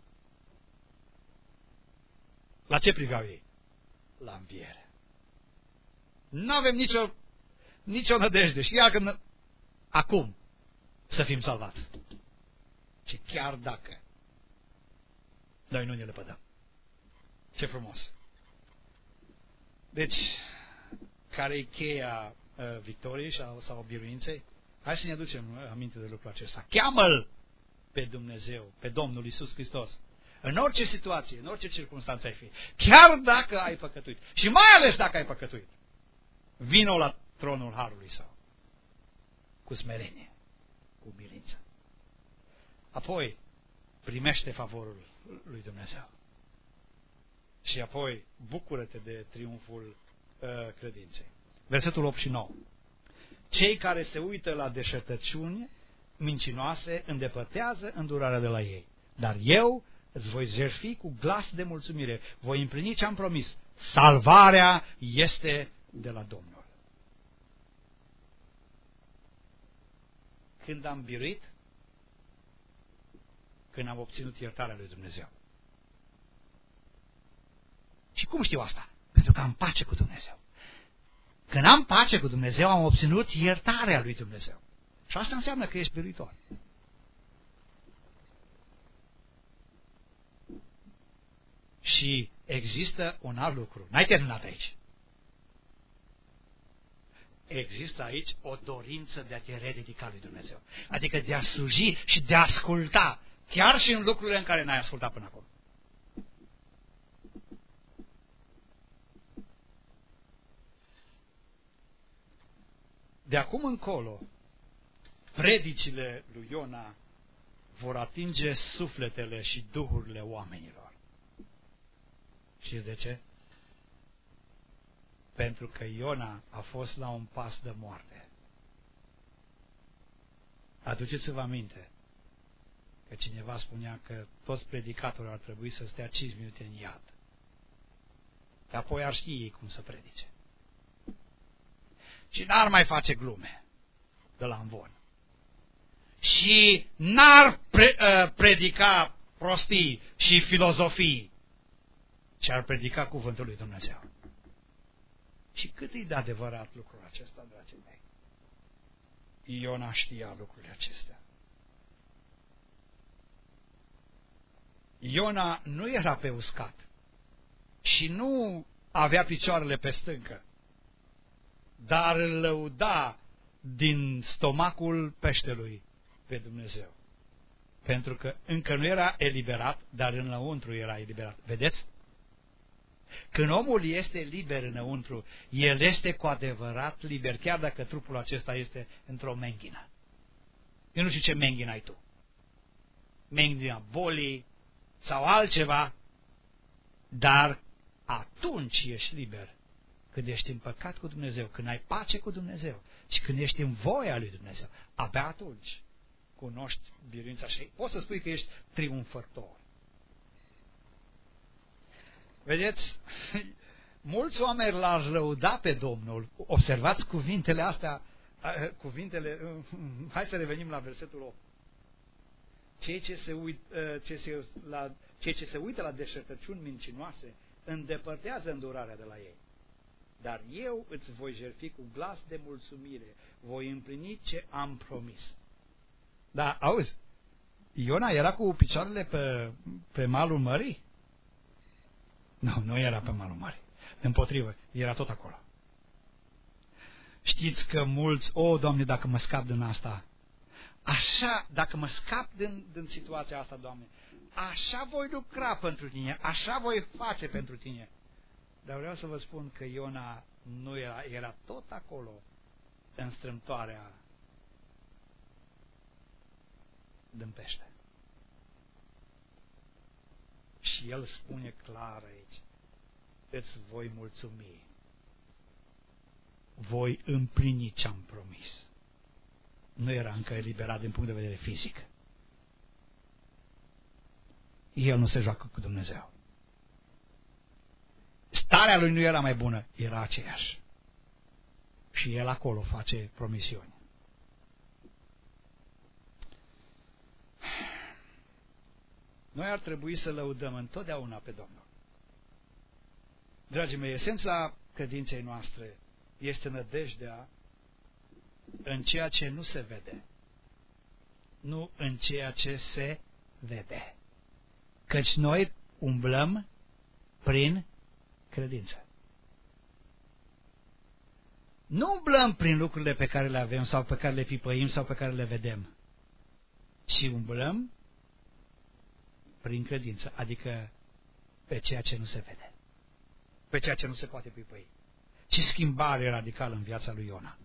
la ce priveau ei? La înviere. Nu avem nicio, nicio nădejde. Și iar când acum să fim salvați. Și chiar dacă noi nu ne lepădăm. Ce frumos! Deci, care e cheia uh, victoriei sau, sau biruinței? Hai să ne aducem aminte de lucrul acesta. Cheamă-L pe Dumnezeu, pe Domnul Iisus Hristos. În orice situație, în orice circunstanță ai fi. Chiar dacă ai păcătuit. Și mai ales dacă ai păcătuit. Vino la tronul Harului Său. Cu smerenie. Cu milință. Apoi, primește favorul lui Dumnezeu. Și apoi, bucură-te de triumful uh, credinței. Versetul opt și nouă. Cei care se uită la deșertăciuni mincinoase îndepărtează îndurarea de la ei. Dar eu îți voi jertfi cu glas de mulțumire. Voi împlini ce am promis. Salvarea este de la Domnul. Când am biruit, când am obținut iertarea lui Dumnezeu. Și cum știu asta? Pentru că am pace cu Dumnezeu. Când am pace cu Dumnezeu, am obținut iertarea lui Dumnezeu. Și asta înseamnă că ești biruitor. Și există un alt lucru. N-ai terminat aici. Există aici o dorință de a te rededica lui Dumnezeu. Adică de a sluji și de a asculta. Chiar și în lucrurile în care n-ai ascultat până acum. De acum încolo, predicile lui Iona vor atinge sufletele și duhurile oamenilor. Știți de ce? Pentru că Iona a fost la un pas de moarte. Aduceți-vă aminte că cineva spunea că toți predicatorii ar trebui să stea cinci minute în iad. Că apoi ar ști ei cum să predice. Și n-ar mai face glume de la învon. Și n-ar pre, uh, predica prostii și filozofii, ci ar predica cuvântul lui Dumnezeu. Și cât e de adevărat lucrul acesta, dragii mei? Iona știa lucrurile acestea. Iona nu era pe uscat și nu avea picioarele pe stâncă, dar îl lăuda din stomacul peștelui pe Dumnezeu. Pentru că încă nu era eliberat, dar înăuntru era eliberat. Vedeți? Când omul este liber înăuntru, el este cu adevărat liber, chiar dacă trupul acesta este într-o menghină. Eu nu știu ce menghină ai tu. Menghina bolii sau altceva, dar atunci ești liber. Când ești împăcat cu Dumnezeu, când ai pace cu Dumnezeu și când ești în voia lui Dumnezeu, abia atunci cunoști biruința și poți să spui că ești triumfător. Vedeți, mulți oameni l-ar lăuda pe Domnul. Observați cuvintele astea, cuvintele, hai să revenim la versetul opt. cei ce se, uit, ce se, la, cei ce se uită la deșertăciuni mincinoase îndepărtează îndurarea de la ei. Dar eu îți voi jertfi cu glas de mulțumire, voi împlini ce am promis. Da, auzi, Iona era cu picioarele pe, pe malul mării? Nu, nu era pe malul mării. Împotrivă, era tot acolo. Știți că mulți, o, Doamne, dacă mă scap din asta, așa, dacă mă scap din, din situația asta, Doamne, așa voi lucra pentru tine, așa voi face pentru tine. Dar vreau să vă spun că Iona nu era, era tot acolo, în strâmtoarea din pește. Și el spune clar aici, îți voi mulțumi, voi împlini ce-am promis. Nu era încă eliberat din punct de vedere fizic. El nu se joacă cu Dumnezeu. Starea lui nu era mai bună, era aceeași. Și el acolo face promisiuni. Noi ar trebui să lăudăm întotdeauna pe Domnul. Dragii mei, esența credinței noastre este nădejdea în ceea ce nu se vede, nu în ceea ce se vede. Căci noi umblăm prin credință. Nu umblăm prin lucrurile pe care le avem sau pe care le pipăim sau pe care le vedem, ci umblăm prin credință, adică pe ceea ce nu se vede, pe ceea ce nu se poate pipăi. Ce schimbare radicală în viața lui Iona.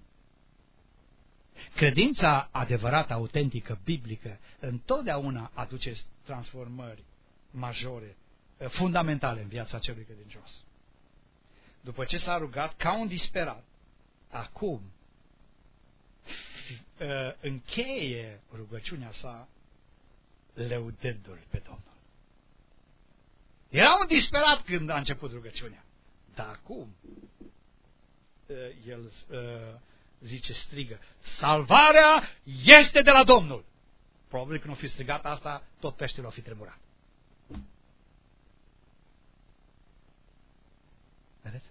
Credința adevărată, autentică, biblică, întotdeauna aduce transformări majore, fundamentale în viața celui credincios. După ce s-a rugat ca un disperat, acum încheie rugăciunea sa lăudându-l pe Domnul. Era un disperat când a început rugăciunea, dar acum el zice, strigă, salvarea este de la Domnul. Probabil că nu fi strigat asta, tot peștele o fi tremurat. Vedeți?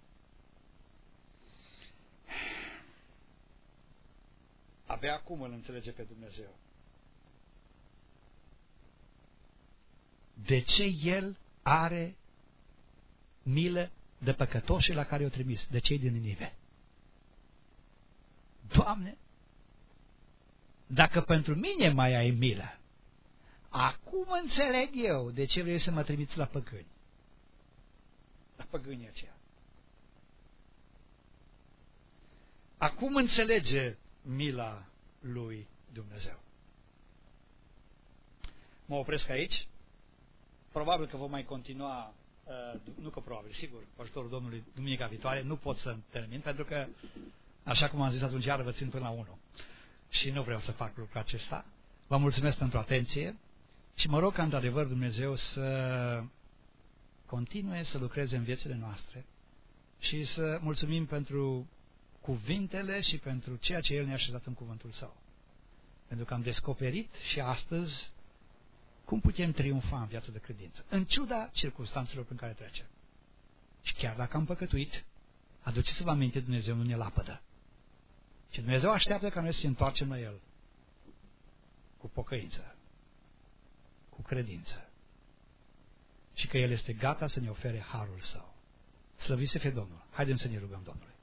Abia acum îl înțelege pe Dumnezeu. De ce El are milă de păcătoșii la care i-o trimis, de cei din Ninive? Doamne, dacă pentru mine mai ai milă, acum înțeleg eu de ce vrei să mă trimiți la păgâni. La păgânii aceia. Acum înțelege mila lui Dumnezeu. Mă opresc aici. Probabil că vom mai continua, uh, nu că probabil, sigur, cu ajutorul Domnului duminica viitoare, nu pot să termin, pentru că, așa cum am zis atunci, iară vă țin până la unu. Și nu vreau să fac lucrul acesta. Vă mulțumesc pentru atenție și mă rog ca, într-adevăr, Dumnezeu să continue să lucreze în viețile noastre și să mulțumim pentru cuvintele și pentru ceea ce El ne-a așezat în cuvântul Său. Pentru că am descoperit și astăzi cum putem triumfa în viața de credință, în ciuda circunstanțelor prin care trecem. Și chiar dacă am păcătuit, aduceți-vă aminte, Dumnezeu nu ne lapădă. Și Dumnezeu așteaptă ca noi să ne întoarcem la El cu pocăință, cu credință. Și că El este gata să ne ofere harul Său. Slăvit să fie Domnul! Haideți să ne rugăm Domnului!